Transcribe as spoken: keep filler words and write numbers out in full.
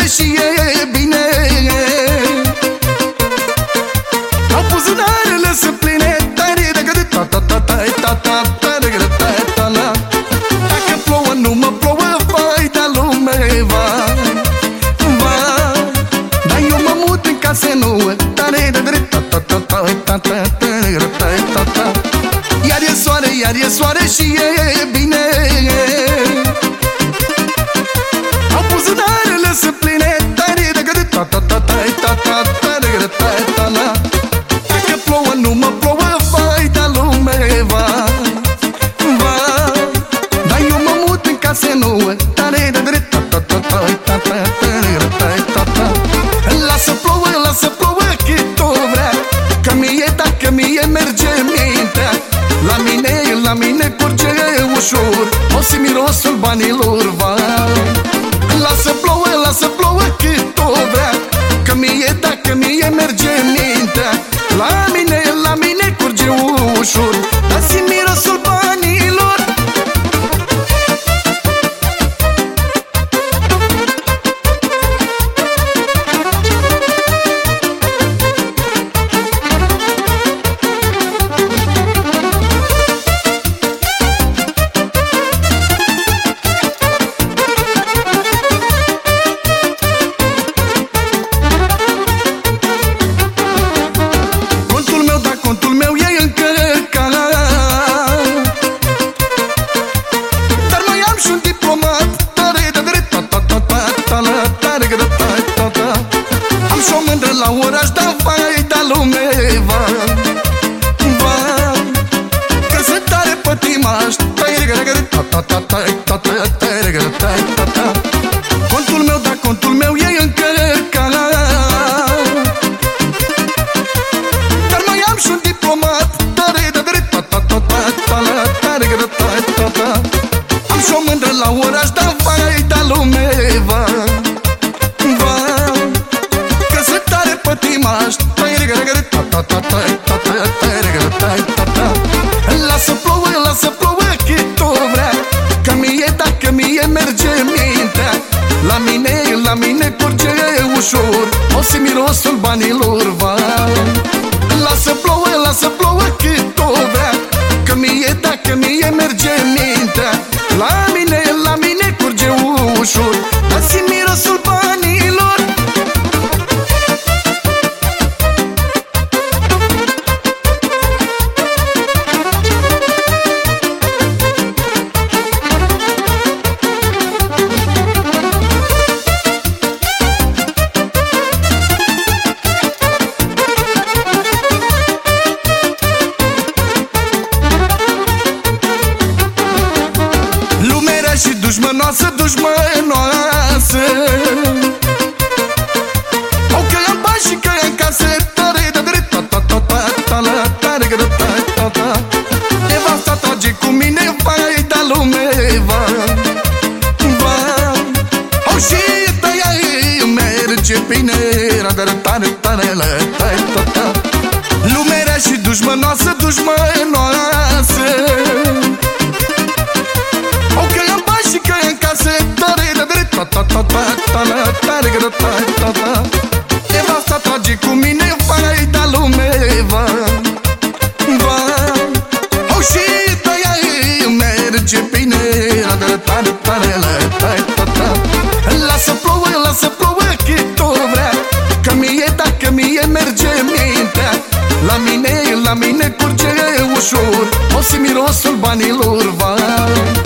și e bine. Au buzunarele sunt pline, dacă plouă nu mă plouă, vai de lume, vai, vai. Dar eu mă mut în case nouă, iar e soare, iar e soare și e bine. Au buzunarele sunt pline, dacă plouă nu mă plouă, vai de lume, vai, vai. Dar eu mă mut în case nouă, lasă plouă, lasă plouă cât o vrea, că mie, dacă mie merge mintea. La mine, la mine curge ușor, o să mirosul banilor, vai. Lasă plouă, lasă plouă cât o vrea, că mie, dacă mie merge mintea. La mine, la mine curge ușor, dar simt mirosul banilor. Am și o mândră la oraș, dar vai de lume, vai, vai, că sunt tare pătimaș. Contul meu, da, contul meu e încărcat, dar mai am și un diplomat. Am și o mândră la oraș, dar vai de lume, vai, vai, că sunt tare pătimaș. Lasă plouă, lasă plouă cât o vrea, că mie, dacă mie merge mintea. La mine, la mine curge ușor, o să mirosul banilor, vai. Lasă plouă, lasă plouă cât o vrea, că mie, dacă mie merge mintea. La mine, la mine curge ușor, dar simt mirosul banilor. Și dușmănoasă, dușmănoasă, o că am bani și că am casă, nevasta trage cu mine, vai de lume, vai, vai. O și tăia merge bine, lumea rea și dușmănoasă, dușmănoasă, o că am bani și că în casă, nevasta trage cu mine, vai de lume, vai, vai. O și tăia merge bine, lasă plouă, lasă plouă cât o vrea, că mie, dacă mie merge mintea. La mine, la mine curge ușor, o să mirosul banilor, vai.